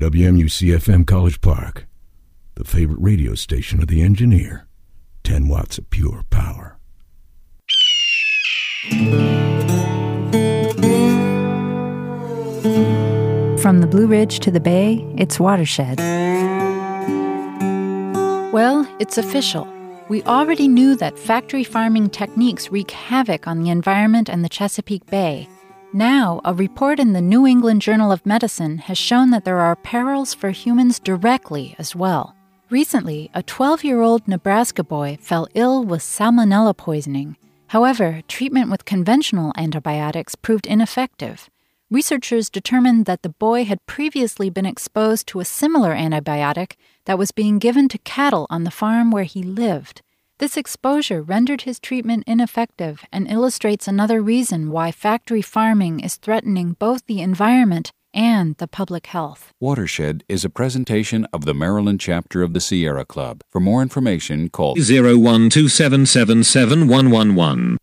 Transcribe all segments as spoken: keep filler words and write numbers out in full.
W M U C F M College Park, the favorite radio station of the engineer. ten watts of pure power. From the Blue Ridge to the Bay, it's Watershed. Well, it's official. We already knew that factory farming techniques wreak havoc on the environment and the Chesapeake Bay. Now, a report in the New England Journal of Medicine has shown that there are perils for humans directly as well. Recently, a twelve-year-old Nebraska boy fell ill with salmonella poisoning. However, treatment with conventional antibiotics proved ineffective. Researchers determined that the boy had previously been exposed to a similar antibiotic that was being given to cattle on the farm where he lived. This exposure rendered his treatment ineffective and illustrates another reason why factory farming is threatening both the environment and the public health. Watershed is a presentation of the Maryland chapter of the Sierra Club. For more information, call zero one two seven seven seven one one one.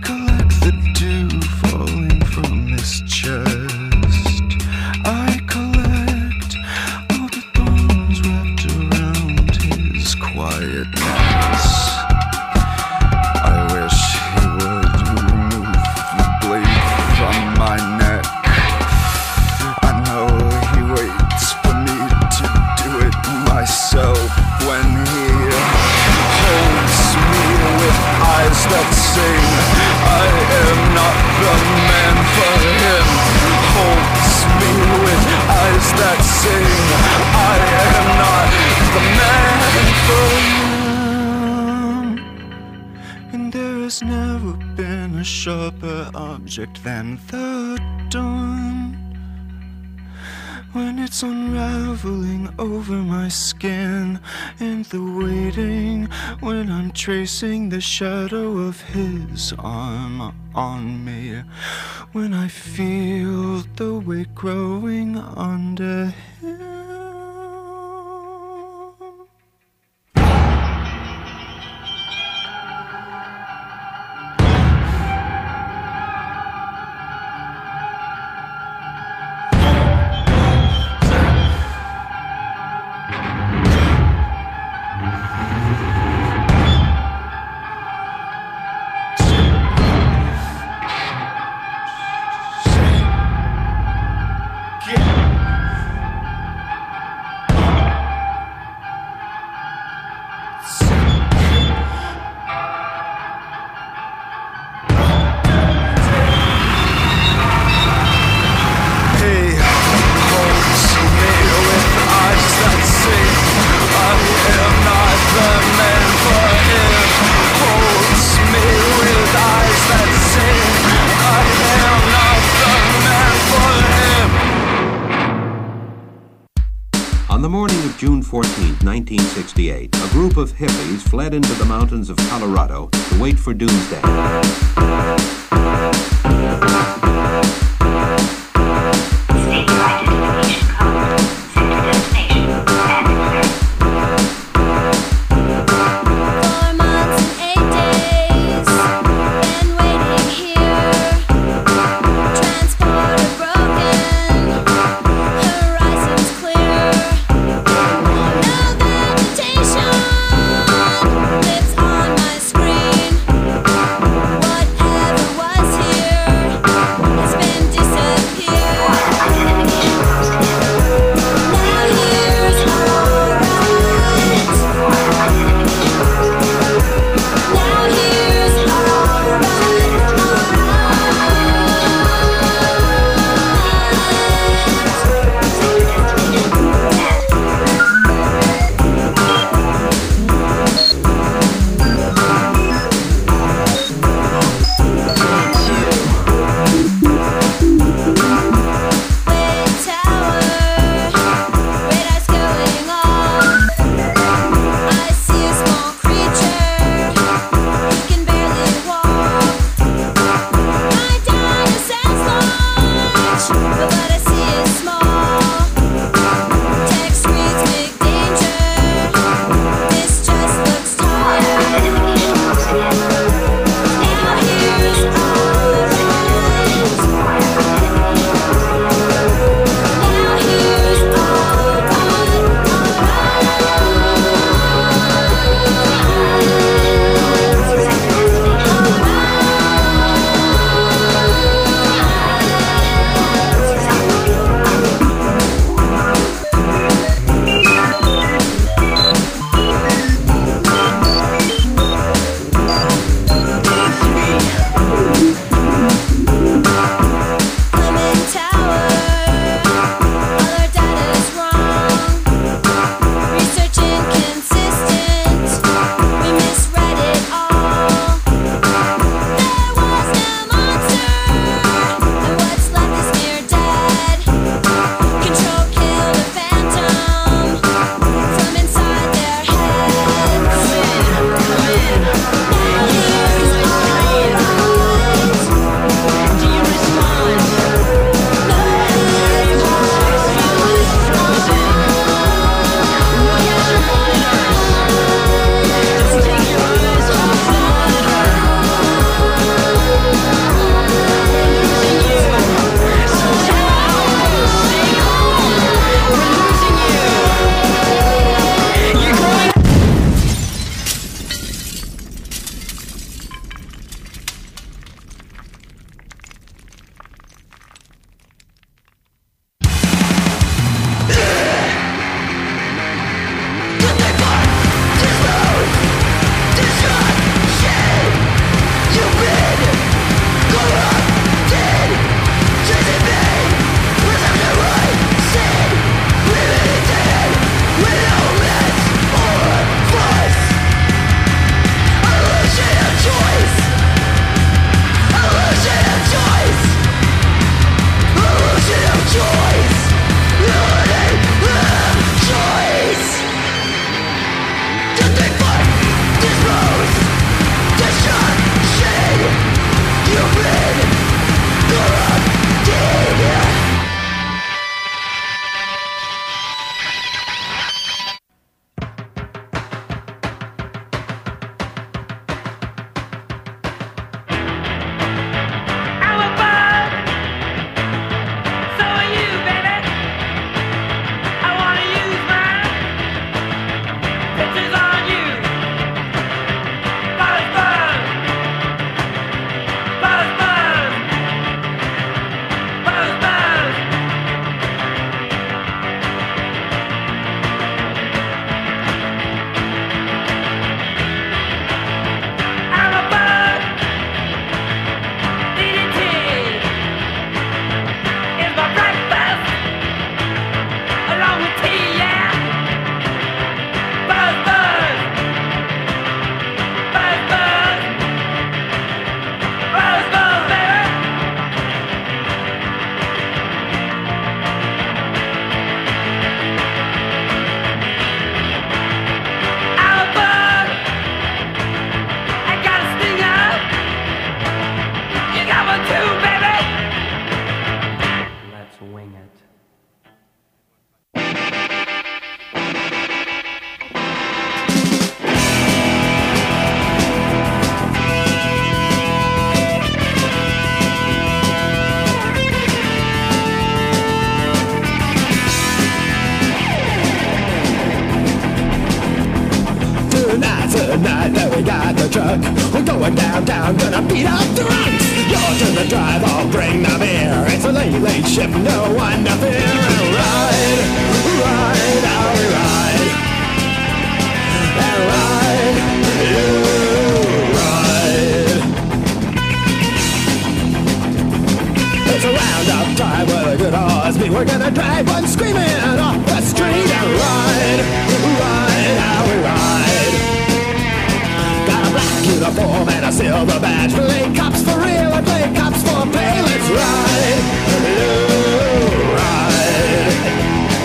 I collect a sharper object than the dawn. When it's unraveling over my skin in the waiting, when I'm tracing the shadow of his arm on me, when I feel the weight growing under him. June fourteenth, nineteen sixty-eight, a group of hippies fled into the mountains of Colorado to wait for doomsday. State your identification code. Send to destination. And Four months and eight days, been waiting here. Transporter broken, horizons clear. No vegetation lives on my screen. Whatever was here tonight that we got the truck. We're going downtown, gonna beat up the drunks. You're to the drive, I'll bring the beer. It's a late, late shift, no one to fear. And ride, ride, how we ride. And ride, you ride. It's a roundup time with a good horse beat. We're gonna drive one screaming off the street and ride, ride, how we ride. Got a black uniform and a silver badge. Play cops for real and play cops for pay. Let's ride, you ride.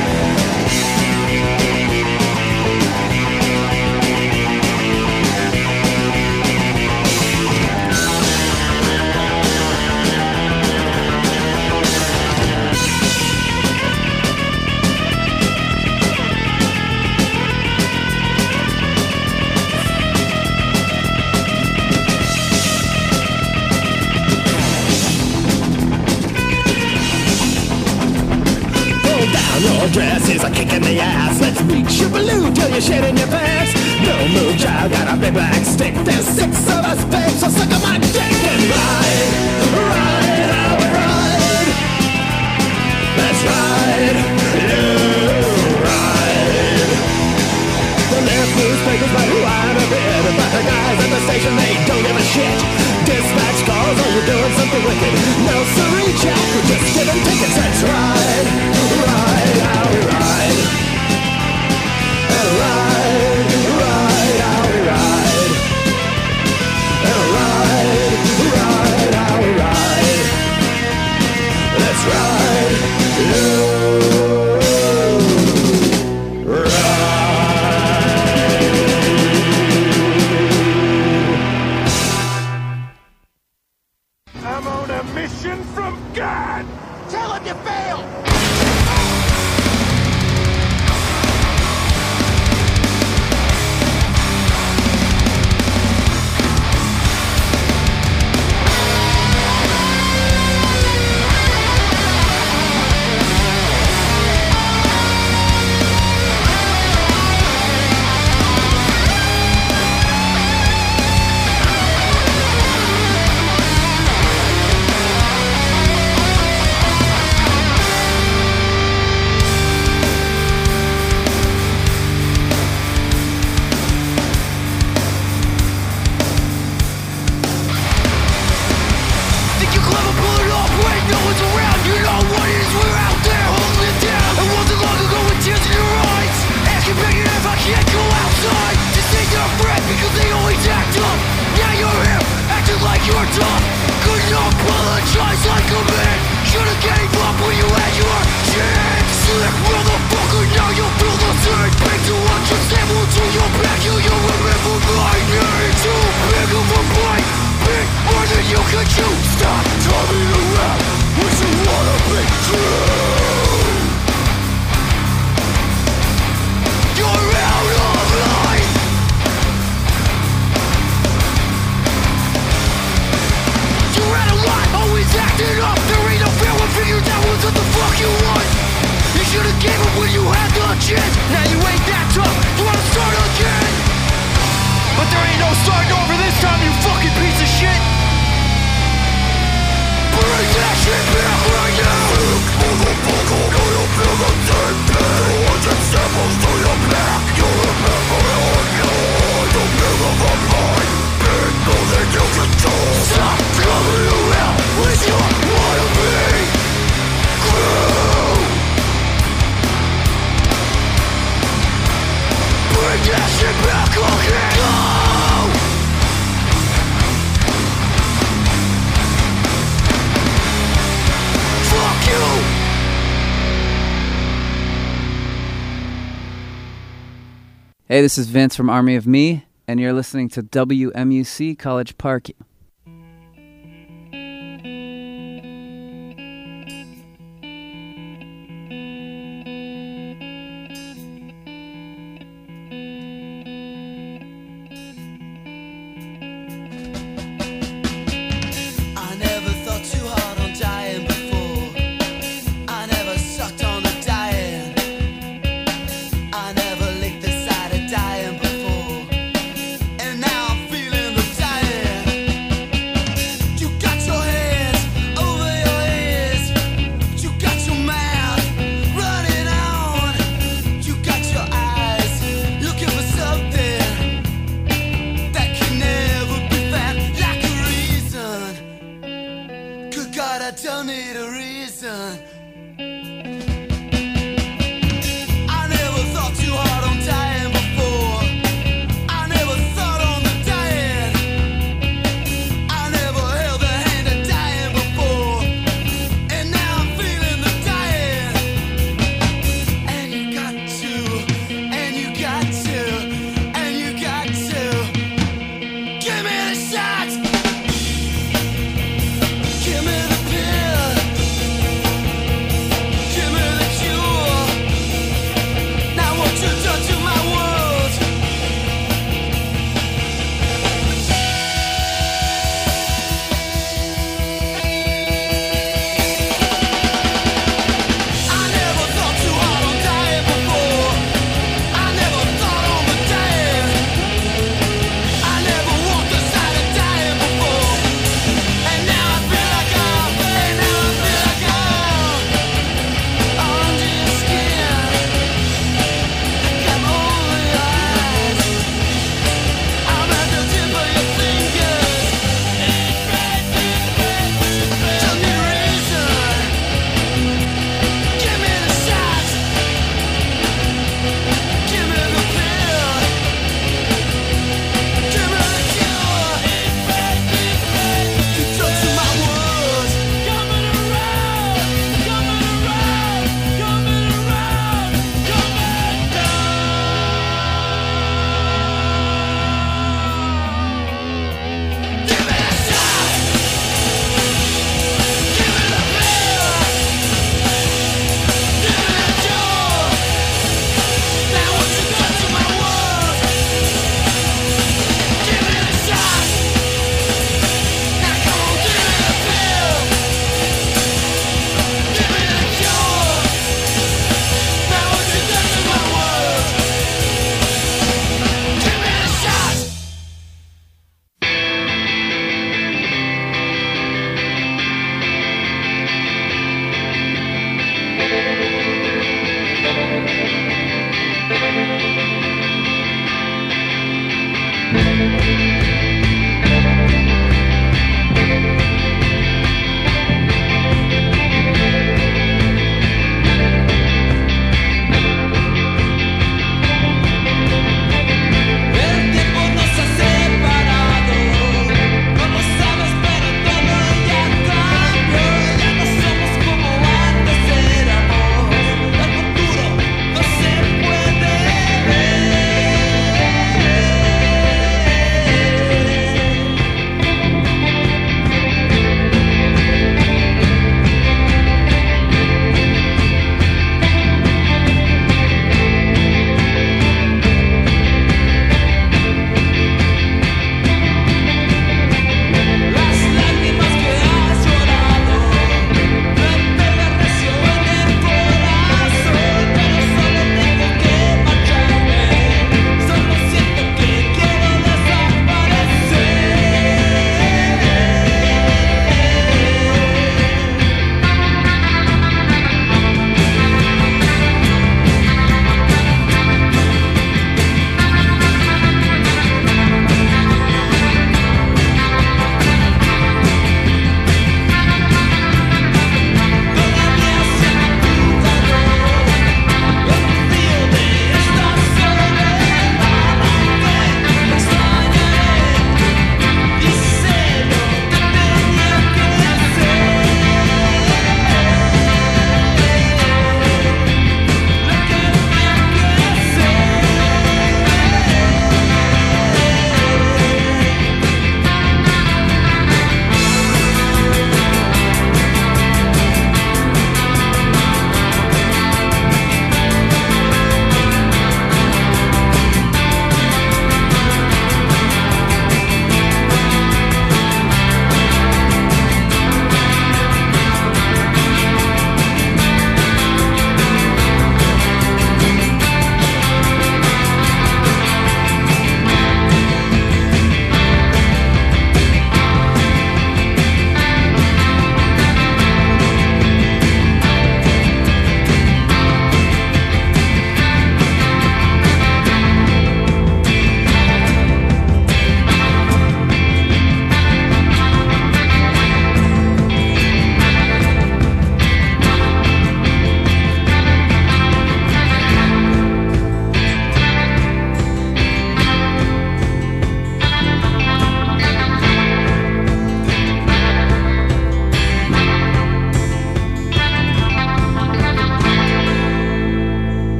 Your dress is a kick in the ass. Let's reach your balloon till you're shit in your pants. No move, child, got a big black stick. There's six of us, babe, so suck on my dick and ride, ride, how we ride. Let's ride, you ride. The left newspapers might whine a bit, but the guys at the station, they don't give a shit. Dispatch calls, oh, you're doing something wicked. No sorry, Jack, we're just giving tickets. Let's ride, ride, how we ride. And ride, ride, how we ride. And ride, ride, how we ride. Let's ride, you I'm on a mission from God! Tell him you failed! Hey, this is Vince from Army of Me, and you're listening to W M U C College Park. I never licked the side of dying before.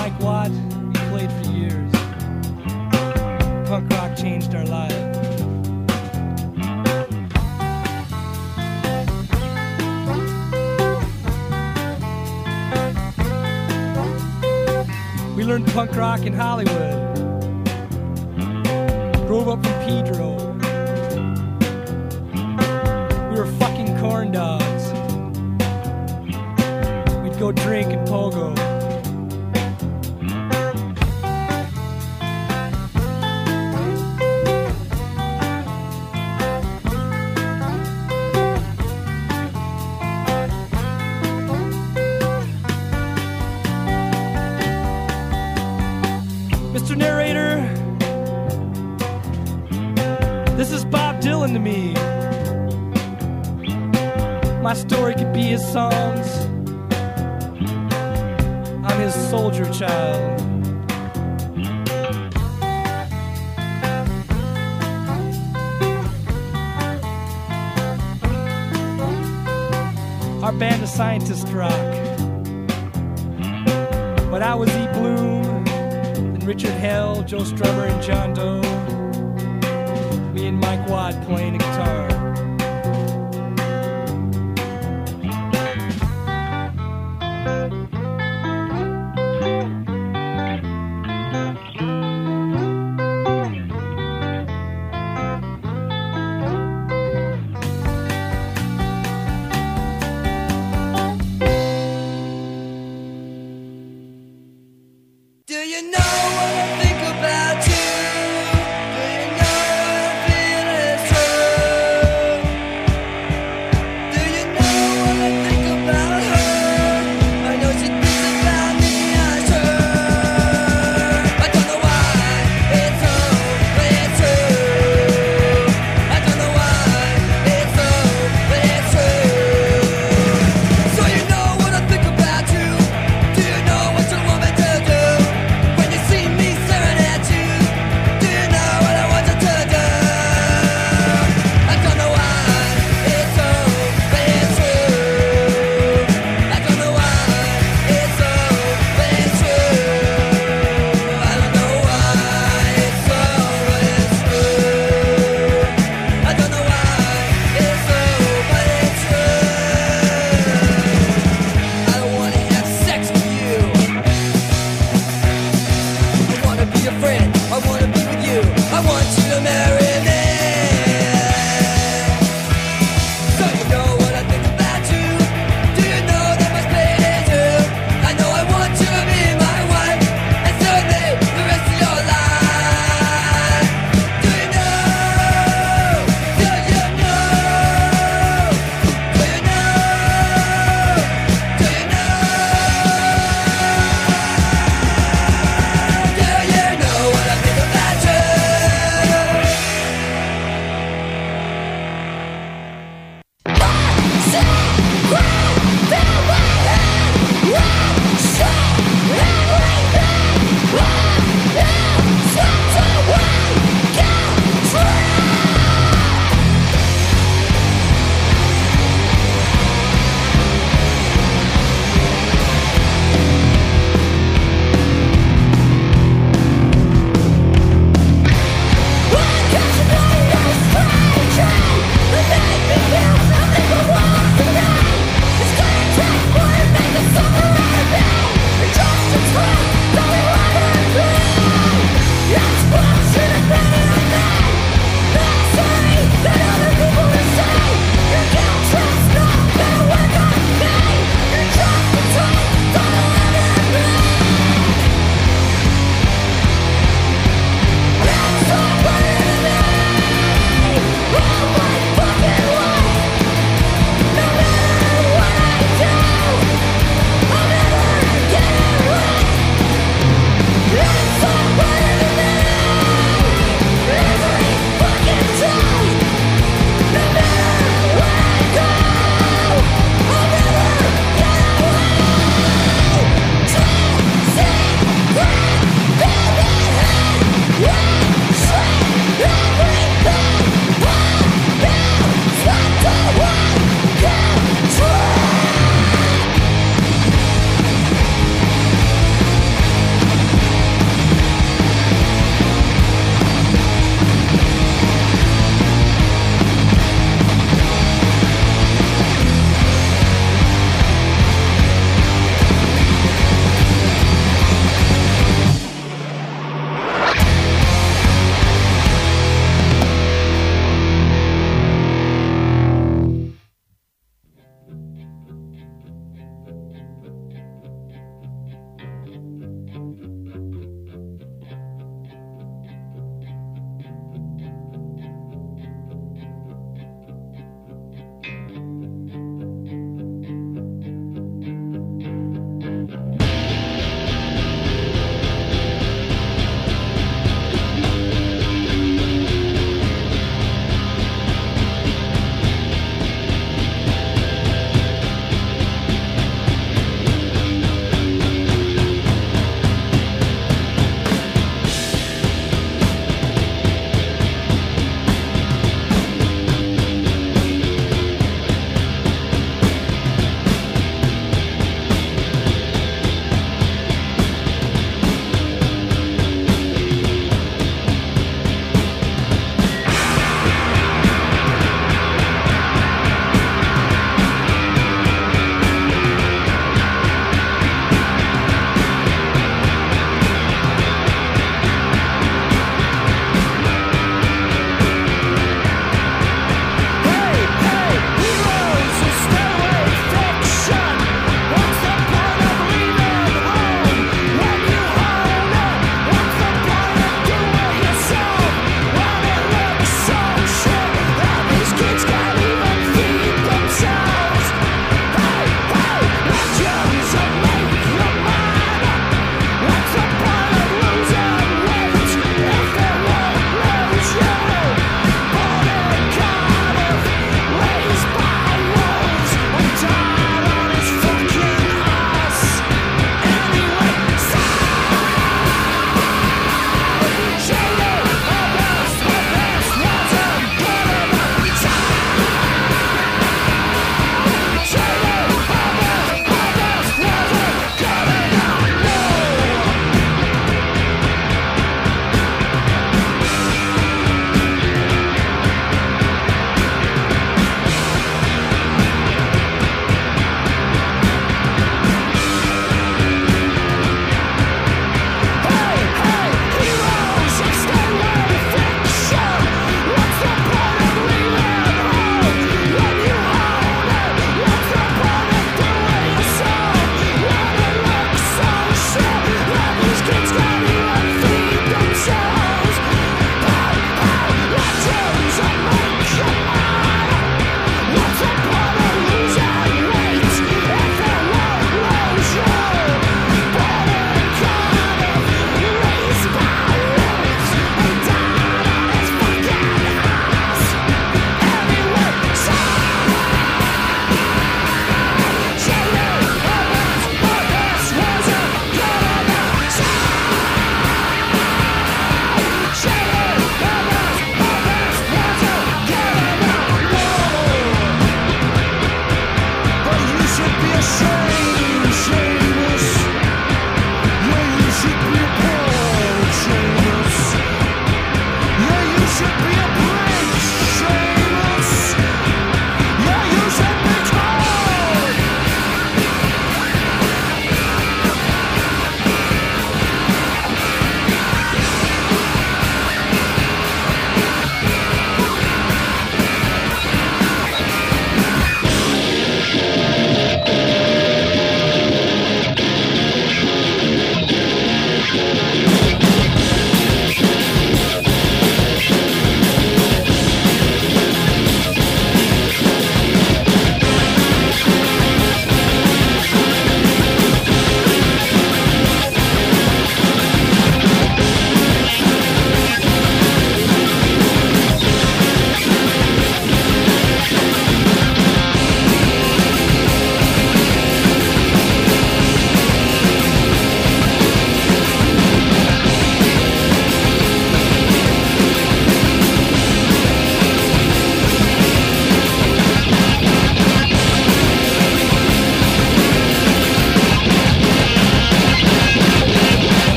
Mike Watt, we played for years. Punk rock changed our lives. We learned punk rock in Hollywood. Drove up from Pedro. We were fucking corn dogs. We'd go drink and pogo. Mister Narrator, this is Bob Dylan to me. My story could be his songs. I'm his soldier child. Our band of scientist rock. But I was E. Bloom, and Richard Hell, Joe Strummer, and John Doe. Me and Mike Watt playing the guitar. Do you know what I think about you? Do you know what I feel is true? Do you know what I think about her? I know she thinks about me, I'm sure. I don't know why it's so, but it's true. I don't know why it's so, but it's true. So you know what I think about you? Do you know what you want me to do? When you see me say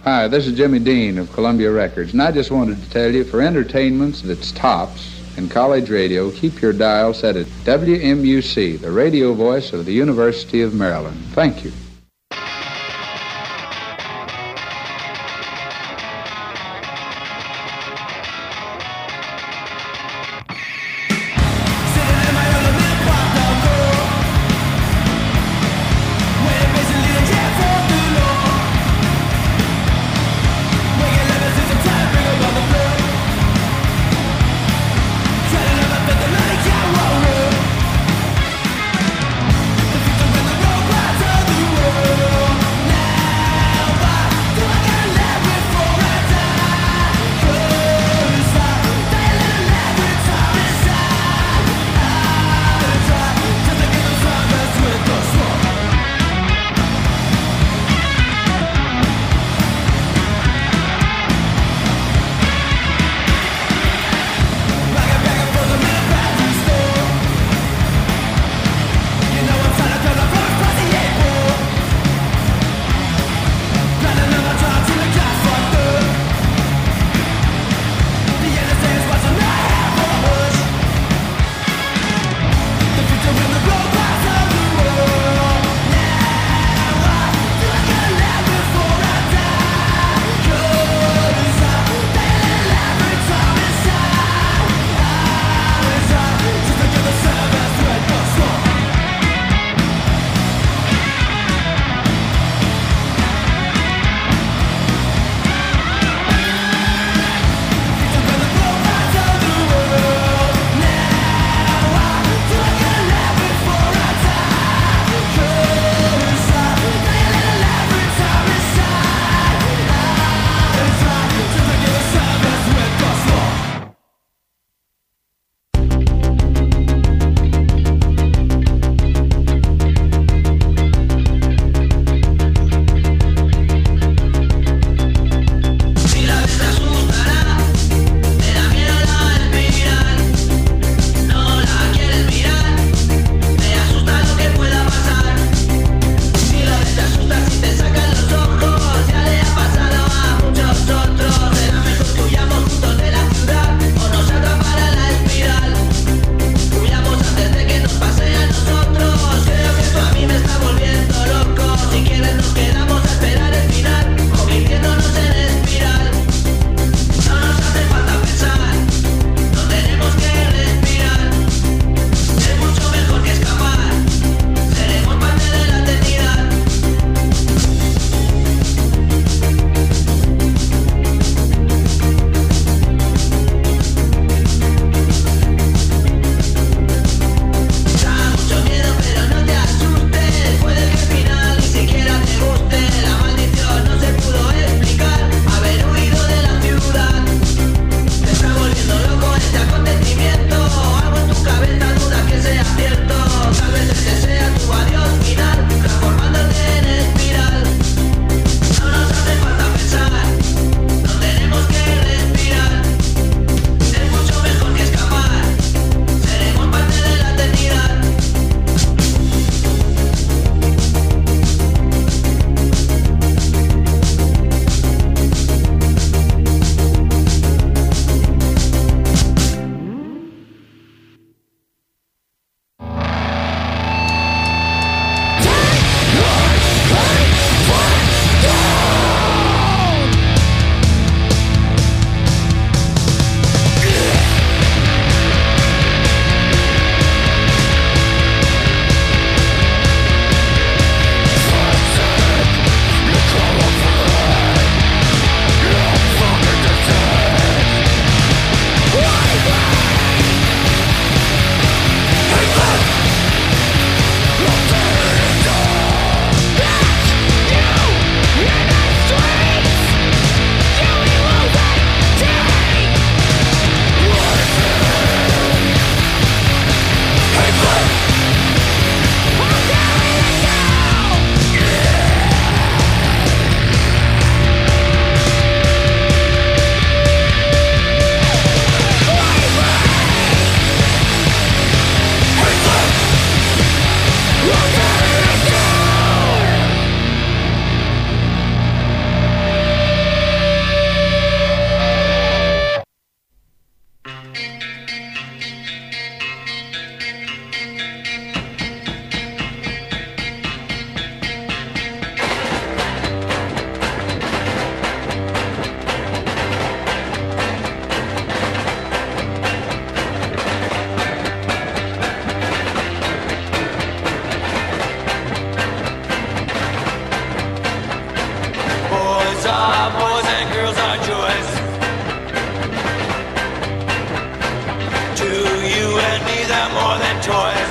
Hi, this is Jimmy Dean of Columbia Records, and I just wanted to tell you, for entertainments that's tops in college radio, keep your dial set at W M U C, the radio voice of the University of Maryland. Thank you. The are boys and girls are joys. To you and me they're more than toys.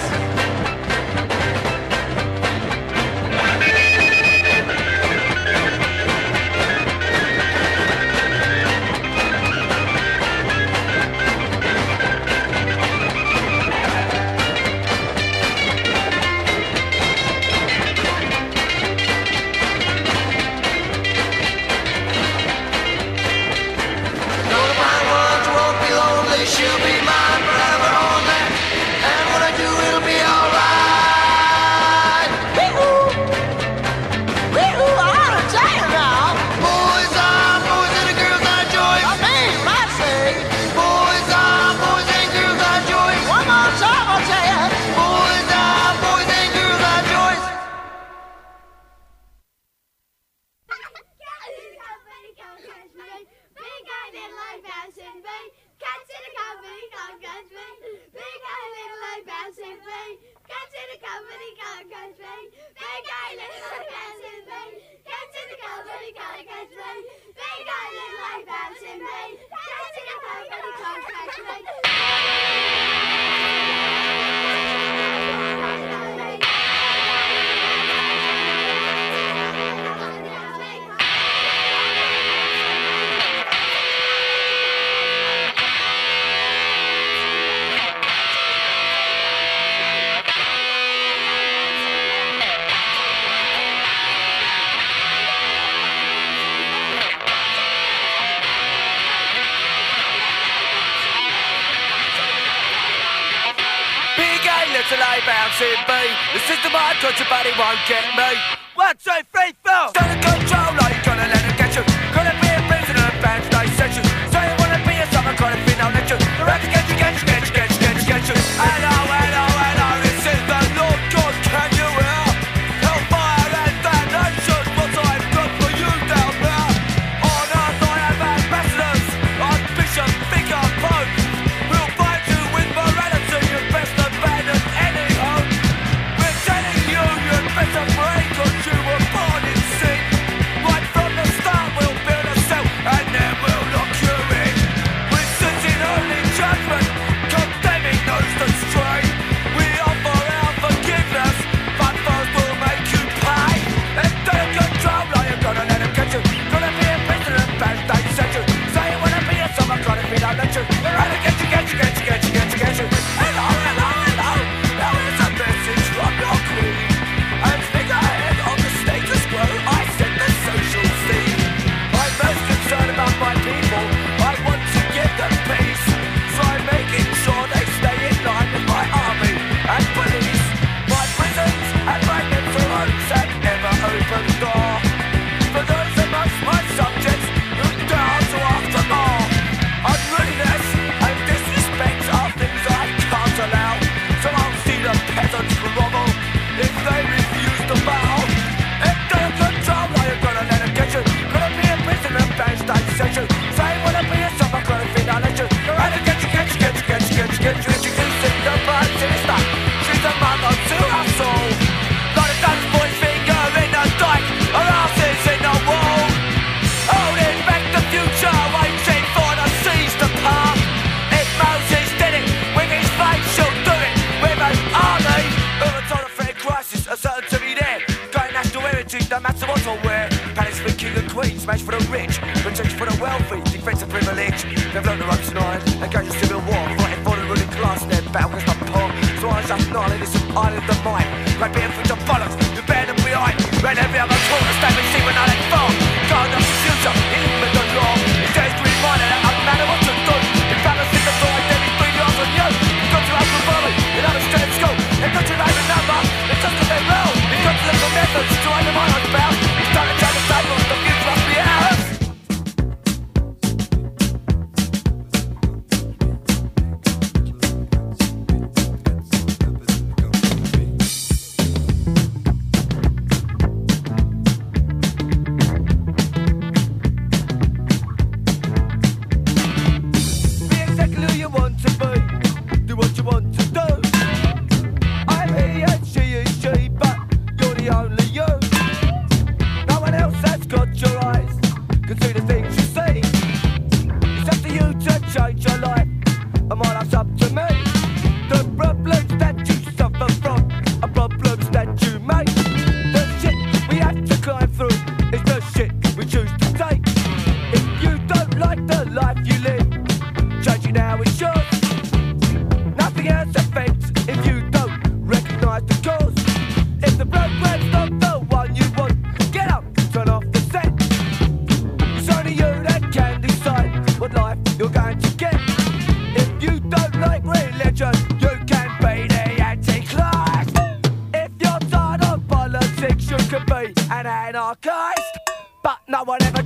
She'll be mine forever only, and when I do, it'll be alright. Wee-hoo! Wee-hoo! I ought to tell you now. Boys are boys and the girls are joys. I mean, I say. Boys are boys and girls are joys. One more time, I'll tell you. Boys are boys and girls are joys. Big guy didn't like bouncing, babe. Cats in the company can't catch me. Big guy little like bouncing, babe. Cats in the company can't catch me. Big guy little like bouncing, babe. Cats in the company can't catch me. Big guy little like bouncing, babe. Cats in the company can't catch me. Little I bouncing B. The system I touch your body won't get me. One, two, three, four. Don't control, like you're gonna let it get you. Gonna be a prisoner of band stage section. So you wanna be a summer kind of thing, I'll let you. The rap get you, get you, get you, get you, get you, get you. Hello, hello, hello, this is the Lord God, can you hear? Hellfire and damnation, what I've got for you down there. On earth I have ambassadors, Archbishop, Vicar, Pope. We'll fight you with morality, you best abandon any hope. We're telling you, you'd better pray, cause you were born in sin. Right from the start, we'll build a cell, and then we'll lock you in. We're sitting only judgment, condemning those that stray. We offer our forgiveness, but first we'll make you pay. And don't control, like you're gonna let them get you. Gonna be a prisoner of bad stage section. Say you wanna be a summer kind of thing, I'll let you. And get you, get you, get you, get you, get you, get you. Hello, hello, hello. Now here's a message from your queen. And figure ahead on the status quo, I set the social scene. I'm most concerned about my people. I want to give them peace. So I'm making sure they stay in line with my army and police. My prisons and my mental homes and ever open door. For those amongst my subjects who dare to ask for more. Unruliness and disrespect are things I can't allow. So I'll see the peasants grovel if they refuse to bow. If they're control, why you gonna let them get you? Gonna be a prisoner, bad stage section. Say wanna be a summer kind of thing, I'll let you. Gonna get you, get you, get you, get you, get you, get you. Introducing the bride sinister. She's a mother to our soul. Got a Dutch boy finger in the dike, her ass is in the wall. Holding back the future, waiting for the seas to part. If Moses did it with his faith, she'll do it with an army. Overtime fair crisis, are certain to be there. Going national heritage, no matter what I wear. Palace for king and queen, smash for the rich, protection for the wealthy, defense of privilege. They've learned the ropes and iron, engaged in civil war, fighting for the ruling class. Their battle is not poor, so I just gnarly, this is island of mine. Great being for the bollocks, you bear them behind. Ran every other corner, stand and see when I let fall. God of the future, in with the law. It dares to remind that no matter what you do, if balance in the door, then we bring yours on you. You've got to have the body, you know the straight school. They've got your name and number, it's just that they're real. You've got to look for methods to undermine us bound. It's time to turn the table, the future must be ours.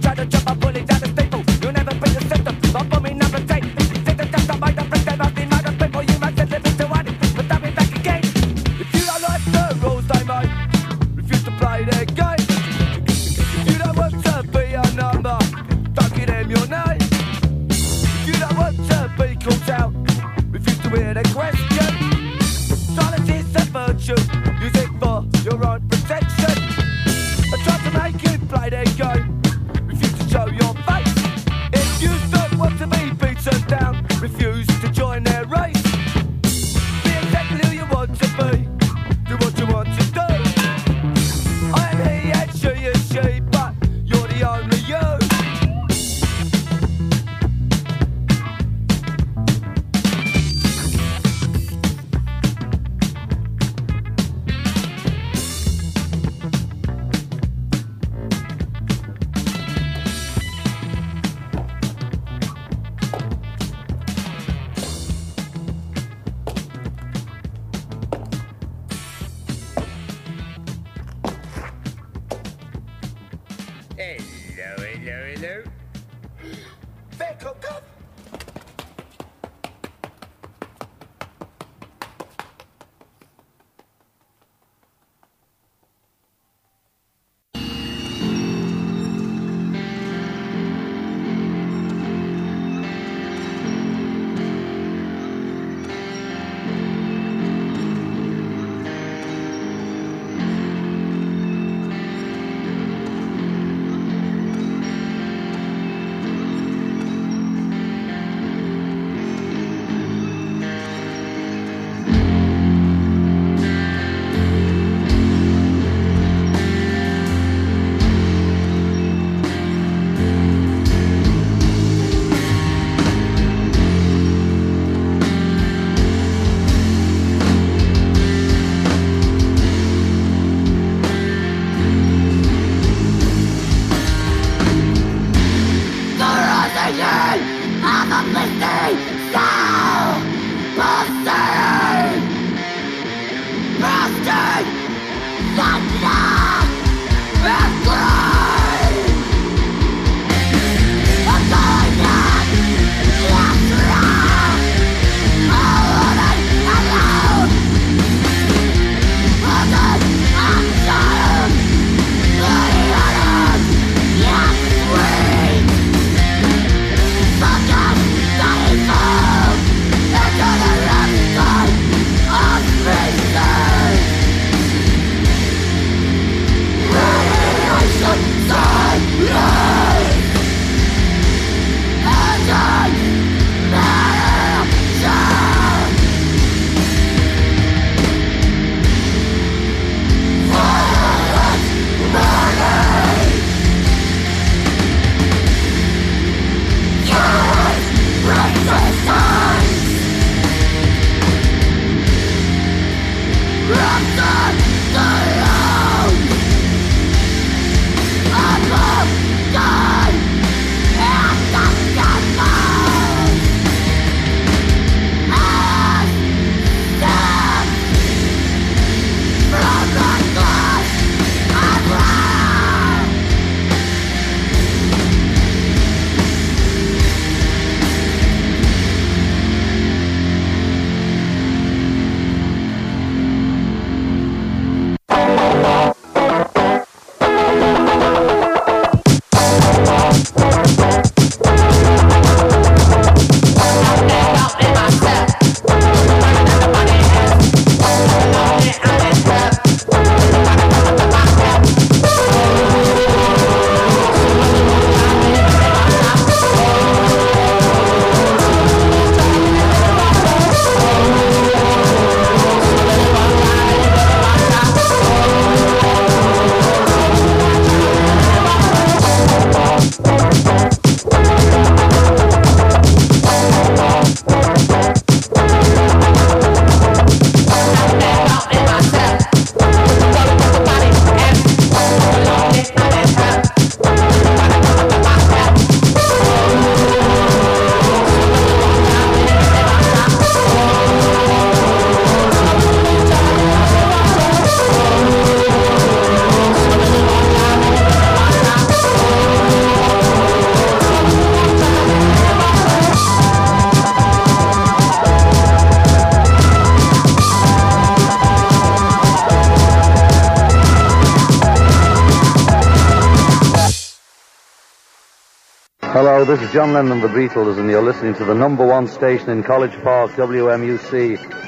try to jump, I pull it down the staple. You'll never be the system. My bummy number take. Take the test, I might have break them out in my people. You must have lived to one. But I'll be back again. If you don't like the rules, they might refuse to play their game. If you don't want to be a number, don't give them your name. If you don't want to be called out, refuse to hear the question. Silence is a virtue. Use it for your own protection. I try to make you play their game. Refuse to show your face. If you don't want to be beaten down, refuse to join their race. Be exactly who you want to be. Do what you want to do. I am he and she is she, but you're the only you. Hello, hello, hello. Vehicle, come. Into the Hello, this is John Lennon of the Beatles, and you're listening to the number one station in College Park, W M U C,